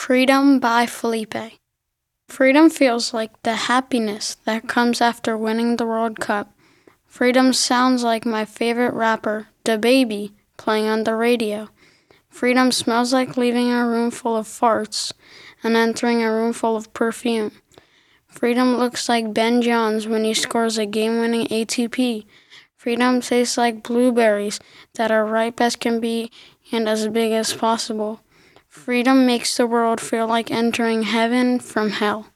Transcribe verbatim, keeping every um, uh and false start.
Freedom by Felipe. Freedom feels like the happiness that comes after winning the World Cup. Freedom sounds like my favorite rapper, DaBaby, playing on the radio. Freedom smells like leaving a room full of farts and entering a room full of perfume. Freedom looks like Ben Johns when he scores a game-winning A T P. Freedom tastes like blueberries that are ripe as can be and as big as possible. Freedom makes the world feel like entering heaven from hell.